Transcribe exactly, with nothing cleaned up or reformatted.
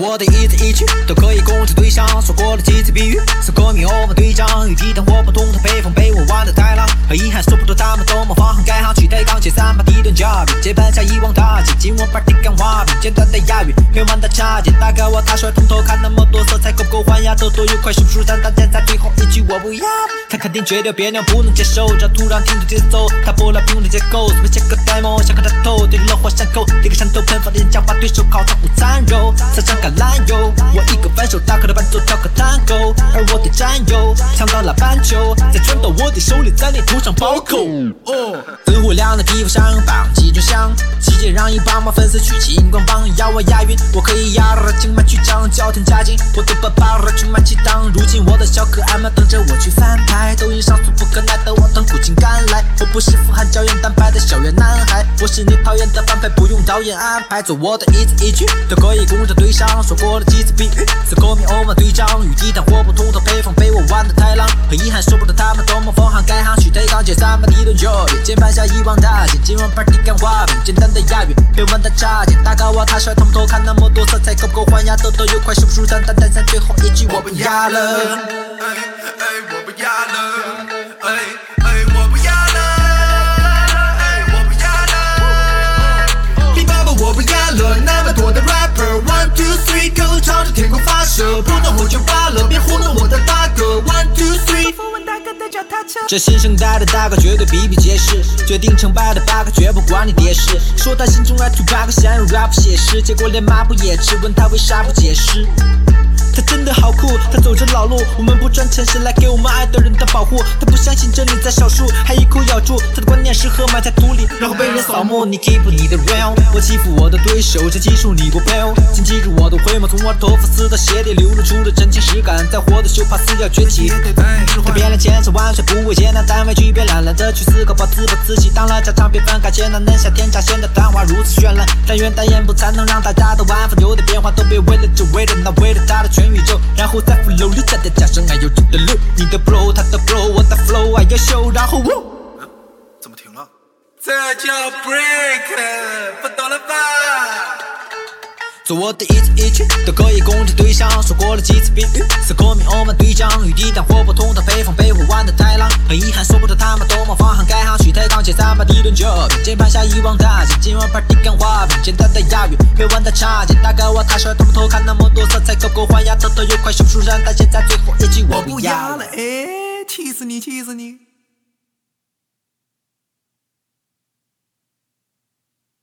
我的一字一句都可以攻击对象，说过了几次比喻，是革命欧巴队长与地弹火不同的北风被我玩的太浪，很遗憾说不出他们都模仿行改行取代钢铁三把地盾加比，接盘侠一网打尽，今晚 party 干花饼，简单的押韵没玩的差劲，大概我踏出来从头看那么多色彩够不够换呀，都多愉快舒不舒坦，但现在最后一句我不要，看看定绝对别扭不能接受，这突然停住节奏，打破了平庸的结构，随便写个 demo 想和他透，对着乐火山口，一个山头喷发的人讲话，对手烤成午餐肉，撒上橄榄油，我一个反手大颗的伴奏跳个探戈，而我的战友抢到了半球，再传到我的手里，在你头上暴扣。哦，灯火亮的地方上榜几种香，季节让一帮帮粉丝去金光榜，要我押韵，我可以压了金满曲张，脚天加劲，我都把把了去满气档，如今我的小可爱们等着我去翻拍，抖音上俗不可耐的我等苦尽甘来，我不是富含胶原蛋白的校园男孩，我是你讨厌的反派，不用导演安排，做我的一字一句都可以攻着对象，说过了几次比喻，是革命欧巴队长与地弹火不同的配方被我玩的太浪，很遗憾说不得他们都模仿行改行取代钢铁三把地盾就别键盘侠一网打尽，今晚 party 干花饼，简单的押韵别玩的差劲，大高我踏出来从头看那么多色彩够不够换呀，都都愉快舒不舒坦，但但在最后一句我不压了，哎哎我不压了，哎哎我不压了，哎我不压了，你爸爸我不压了，那么多的 rapper one two three 口朝着天空发射，不能我就罢了，别糊弄我的大哥 one two three。这新生代的大哥绝对比比皆是，决定成败的八个绝不管你爹事，说他心中 rap to 八个陷入 rap 写实，结果连马不也吃，问他为啥不解释。他真的好酷，他走着老路，我们不赚钱是来给我们爱的人的保护，他不相信真理在少数，还一口咬住，他的观念适合埋在土里，然后被人扫墓。你 keep 你的 real， 我欺负我的对手，这技术你不配哦，请记住我的回眸，从我的头发丝到鞋底流露出了真情实感，再活的就怕死要崛起，他变了千差万岁不为艰难，单位区别懒懒的去思考，把自暴自弃当了家常，别反感艰难能下天下，显得谈话如此绚烂，但愿代言不才能让大家的玩法有点变化，都别为了这为了那为了他的全宇宙，然后再 flow 留下的加上爱有这的 look， 你的 bro 他的 bro 我的 flow 爱要秀，然后我、嗯、怎么停了？这叫 break， 不懂了吧？做我的一字一句都可以攻击对象，说过了几次比喻，是革命欧巴队长与地弹火不同的配方被我玩的太浪，很遗憾说不得他们都模仿行改行取代钢铁三把地盾就别键盘侠一网打尽，今晚 party 干花饼，简单的押韵别玩的差劲，大概我踏出来从头看那么多色彩够不够换呀，偷偷又快舒不舒坦，但现在最后一句我不压了，哎，气死你气死你。